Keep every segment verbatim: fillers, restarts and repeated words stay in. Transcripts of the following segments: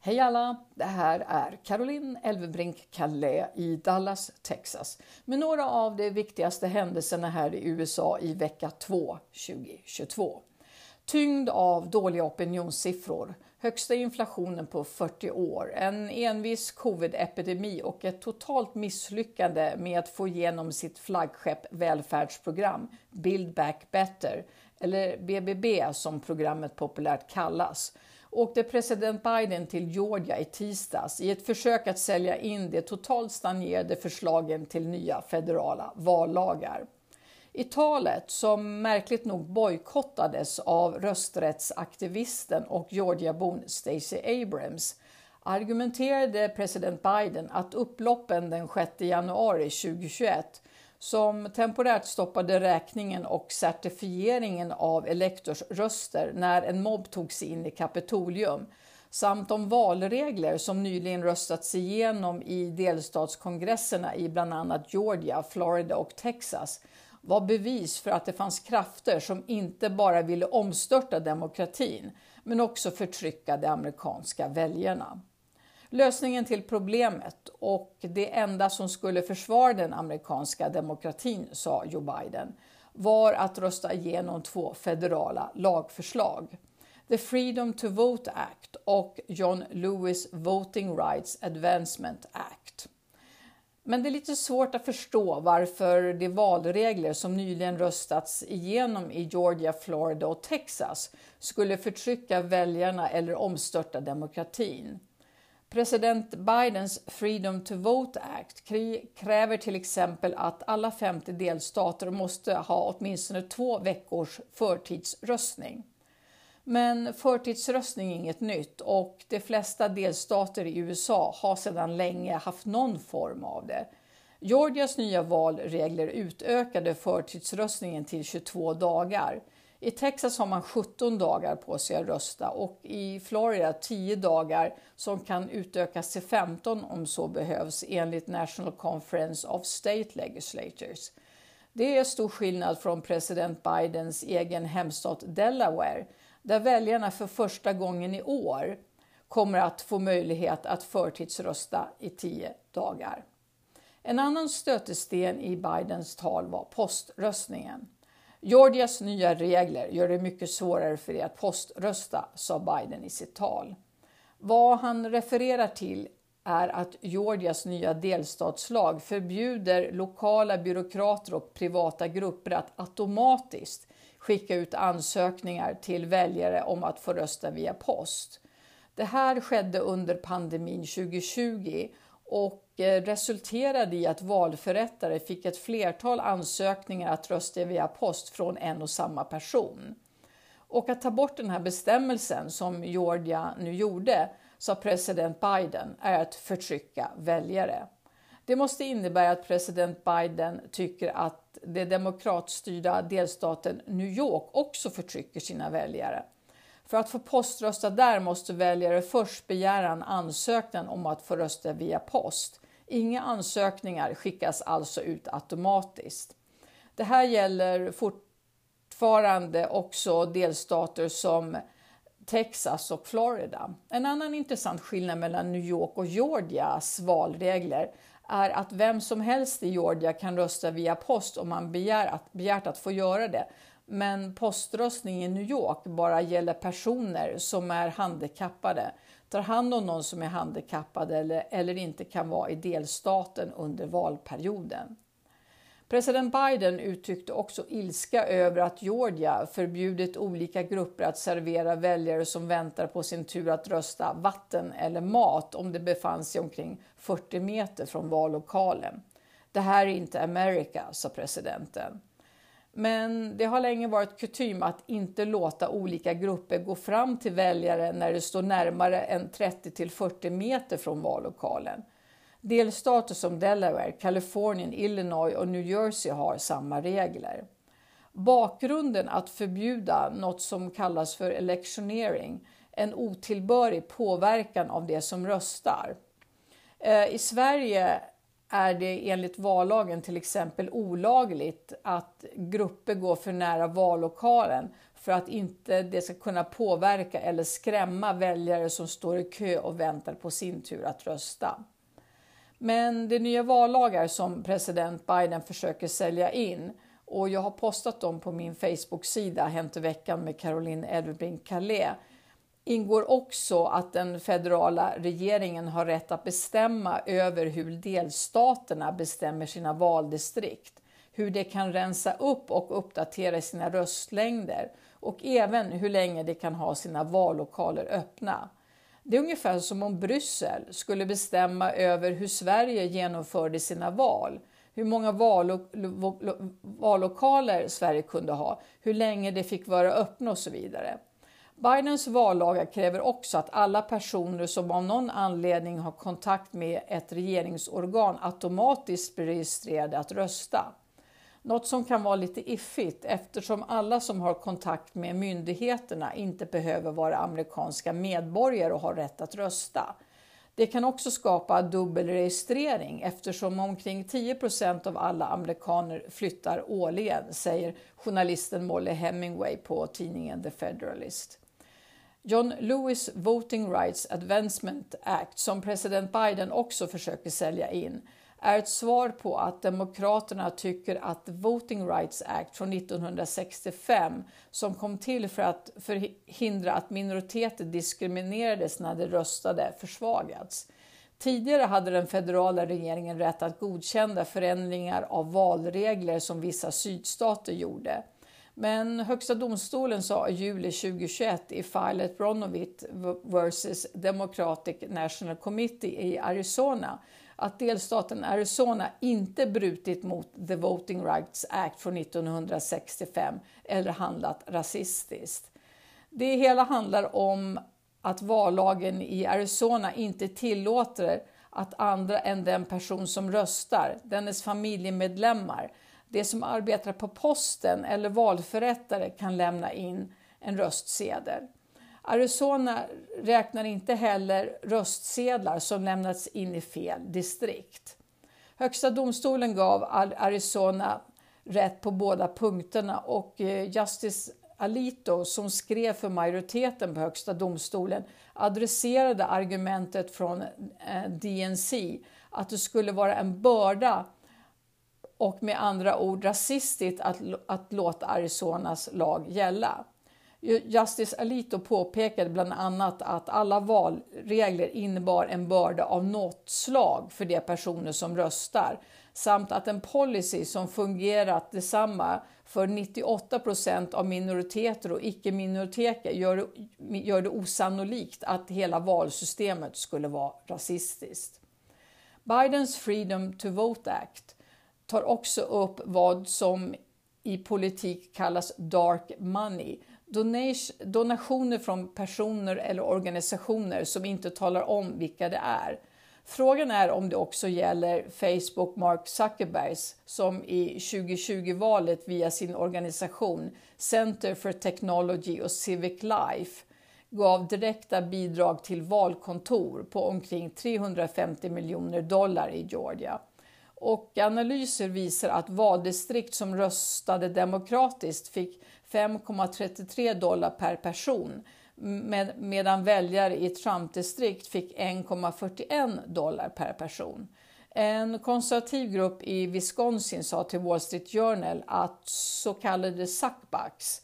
Hej alla, det här är Caroline Elvebrink Calais i Dallas, Texas med några av de viktigaste händelserna här i U S A i vecka två tjugohundratjugotvå. Tyngd av dåliga opinionssiffror, högsta inflationen på fyrtio år, en envis covid-epidemi och ett totalt misslyckande med att få igenom sitt flaggskepp välfärdsprogram Build Back Better, eller B B B som programmet populärt kallas, åkte president Biden till Georgia i tisdags i ett försök att sälja in de totalt stagnerade förslagen till nya federala vallagar. I talet, som märkligt nog bojkottades av rösträttsaktivisten och Georgiabon Stacey Abrams, argumenterade president Biden att upploppen den sjätte januari tjugohundratjugoett, som temporärt stoppade räkningen och certifieringen av elektorsröster när en mobb tog sig in i Kapitolium, samt de valregler som nyligen röstats igenom i delstatskongresserna i bland annat Georgia, Florida och Texas, var bevis för att det fanns krafter som inte bara ville omstörta demokratin, men också förtrycka de amerikanska väljarna. Lösningen till problemet och det enda som skulle försvara den amerikanska demokratin, sa Joe Biden, var att rösta igenom två federala lagförslag. The Freedom to Vote Act och John Lewis Voting Rights Advancement Act. Men det är lite svårt att förstå varför de valregler som nyligen röstats igenom i Georgia, Florida och Texas skulle förtrycka väljarna eller omstörta demokratin. President Bidens Freedom to Vote Act kräver till exempel att alla femtio delstater måste ha åtminstone två veckors förtidsröstning. Men förtidsröstning är inget nytt och de flesta delstater i U S A har sedan länge haft någon form av det. Georgias nya valregler utökade förtidsröstningen till tjugotvå dagar. I Texas har man sjutton dagar på sig att rösta och i Florida tio dagar som kan utökas till femton om så behövs enligt National Conference of State Legislatures. Det är stor skillnad från president Bidens egen hemstat Delaware, där väljarna för första gången i år kommer att få möjlighet att förtidsrösta i tio dagar. En annan stötesten i Bidens tal var poströstningen. Georgias nya regler gör det mycket svårare för er att poströsta, sa Biden i sitt tal. Vad han refererar till är att Georgias nya delstatslag förbjuder lokala byråkrater och privata grupper att automatiskt skicka ut ansökningar till väljare om att få rösta via post. Det här skedde under pandemin tjugohundratjugo och resulterade i att valförrättare fick ett flertal ansökningar att rösta via post från en och samma person. Och att ta bort den här bestämmelsen som Georgia nu gjorde, sa president Biden, är att förtrycka väljare. Det måste innebära att president Biden tycker att det demokratstyrda delstaten New York också förtrycker sina väljare. För att få poströsta där måste väljare först begära en ansökan om att få rösta via post. Inga ansökningar skickas alltså ut automatiskt. Det här gäller fortfarande också delstater som Texas och Florida. En annan intressant skillnad mellan New York och Georgias valregler är att vem som helst i Georgia kan rösta via post om man begär att, begärt att få göra det. Men poströstning i New York bara gäller personer som är handikappade, tar hand om någon som är handikappad eller, eller inte kan vara i delstaten under valperioden. President Biden uttryckte också ilska över att Georgia förbjudit olika grupper att servera väljare som väntar på sin tur att rösta vatten eller mat om det befann sig omkring fyrtio meter från vallokalen. Det här är inte Amerika, sa presidenten. Men det har länge varit kutym att inte låta olika grupper gå fram till väljare när det står närmare än trettio till fyrtio meter från vallokalen. Delstater som Delaware, Kalifornien, Illinois och New Jersey har samma regler. Bakgrunden att förbjuda något som kallas för electioneering, en otillbörlig påverkan av det som röstar. I Sverige är det enligt vallagen till exempel olagligt att grupper går för nära vallokalen för att inte det ska kunna påverka eller skrämma väljare som står i kö och väntar på sin tur att rösta. Men det är nya vallagar som president Biden försöker sälja in, och jag har postat dem på min Facebook-sida Hänt i veckan med Caroline Elvebrink Calais, ingår också att den federala regeringen har rätt att bestämma över hur delstaterna bestämmer sina valdistrikt, hur de kan rensa upp och uppdatera sina röstlängder och även hur länge de kan ha sina vallokaler öppna. Det är ungefär som om Bryssel skulle bestämma över hur Sverige genomförde sina val, hur många vallo- vallokaler Sverige kunde ha, hur länge det fick vara öppna och så vidare. Bidens vallagar kräver också att alla personer som av någon anledning har kontakt med ett regeringsorgan automatiskt blir registrerade att rösta. Något som kan vara lite iffigt eftersom alla som har kontakt med myndigheterna inte behöver vara amerikanska medborgare och ha rätt att rösta. Det kan också skapa dubbelregistrering eftersom omkring tio procent av alla amerikaner flyttar årligen, säger journalisten Molly Hemingway på tidningen The Federalist. John Lewis Voting Rights Advancement Act, som president Biden också försöker sälja in, är ett svar på att demokraterna tycker att Voting Rights Act från nittonhundrasextiofem, som kom till för att förhindra att minoriteter diskriminerades när de röstade, försvagats. Tidigare hade den federala regeringen rätt att godkänna förändringar av valregler som vissa sydstater gjorde. Men Högsta domstolen sa i juli tjugohundratjugoett i fallet Brnovich versus Democratic National Committee i Arizona att delstaten Arizona inte brutit mot The Voting Rights Act från nittonhundrasextiofem eller handlat rasistiskt. Det hela handlar om att vallagen i Arizona inte tillåter att andra än den person som röstar, dennes familjemedlemmar, det som arbetar på posten eller valförrättare kan lämna in en röstsedel. Arizona räknar inte heller röstsedlar som lämnats in i fel distrikt. Högsta domstolen gav Arizona rätt på båda punkterna och Justice Alito, som skrev för majoriteten på Högsta domstolen, adresserade argumentet från D N C att det skulle vara en börda och med andra ord rasistiskt att, att låta Arizonas lag gälla. Justice Alito påpekade bland annat att alla valregler innebar en börda av något slag för de personer som röstar, samt att en policy som fungerat detsamma för nittioåtta procent av minoriteter och icke-minoriteter gör, gör det osannolikt att hela valsystemet skulle vara rasistiskt. Bidens Freedom to Vote Act tar också upp vad som i politik kallas dark money, donationer från personer eller organisationer som inte talar om vilka det är. Frågan är om det också gäller Facebook Mark Zuckerbergs, som i tjugohundratjugo-valet via sin organisation Center for Technology och Civic Life gav direkta bidrag till valkontor på omkring trehundrafemtio miljoner dollar i Georgia. Och analyser visar att valdistrikt som röstade demokratiskt fick fem komma trettiotre dollar per person, med, medan väljare i Trump-distrikt fick en komma fyrtioen dollar per person. En konservativ grupp i Wisconsin sa till Wall Street Journal att så kallade suckbacks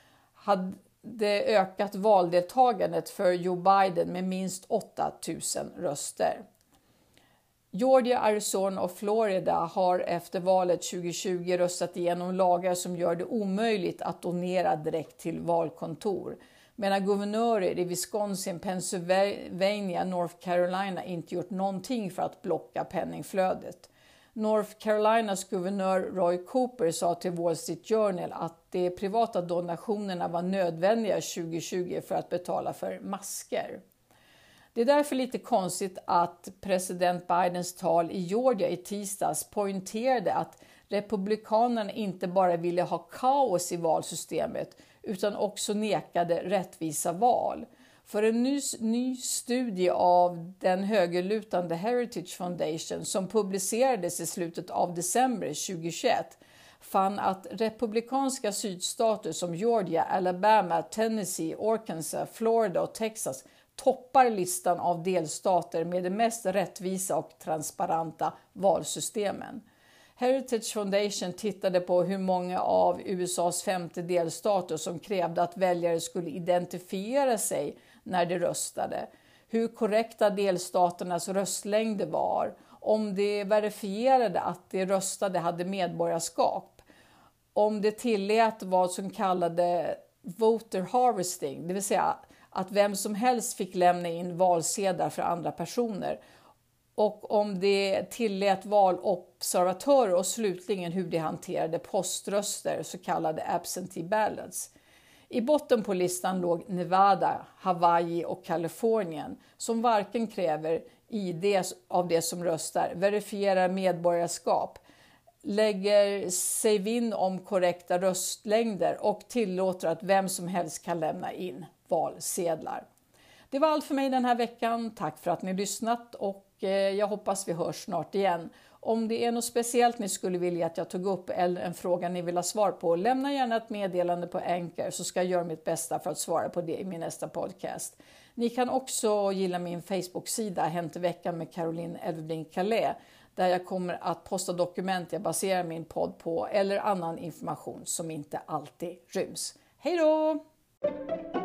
hade ökat valdeltagandet för Joe Biden med minst åtta tusen röster. Georgia, Arizona och Florida har efter valet tjugohundratjugo röstat igenom lagar som gör det omöjligt att donera direkt till valkontor, medan guvernörer i Wisconsin, Pennsylvania, North Carolina inte gjort någonting för att blocka penningflödet. North Carolinas guvernör Roy Cooper sa till Wall Street Journal att de privata donationerna var nödvändiga tjugohundratjugo för att betala för masker. Det är därför lite konstigt att president Bidens tal i Georgia i tisdags poängterade att republikanerna inte bara ville ha kaos i valsystemet utan också nekade rättvisa val. För en ny, ny studie av den högerlutande Heritage Foundation som publicerades i slutet av december tjugohundratjugoett fann att republikanska sydstater som Georgia, Alabama, Tennessee, Arkansas, Florida och Texas toppar listan av delstater med de mest rättvisa och transparenta valsystemen. Heritage Foundation tittade på hur många av U S A:s femtio delstater som krävde att väljare skulle identifiera sig när de röstade, hur korrekta delstaternas röstlängder var, om de verifierade att de röstade hade medborgarskap, om det tillät vad som kallade voter harvesting, det vill säga att vem som helst fick lämna in valsedlar för andra personer, och om det tillät valobservatörer, och slutligen hur de hanterade poströster, så kallade absentee ballots. I botten på listan låg Nevada, Hawaii och Kalifornien, som varken kräver I D av det som röstar, verifierar medborgarskap, lägger sig vinn om korrekta röstlängder och tillåter att vem som helst kan lämna in valsedlar. Det var allt för mig den här veckan. Tack för att ni lyssnat, och jag hoppas vi hörs snart igen. Om det är något speciellt ni skulle vilja att jag tog upp eller en fråga ni vill ha svar på, lämna gärna ett meddelande på Anchor, så ska jag göra mitt bästa för att svara på det i min nästa podcast. Ni kan också gilla min Facebook-sida Hänt i veckan med Caroline Elvebrink Calais, där jag kommer att posta dokument jag baserar min podd på eller annan information som inte alltid ryms. Hej då!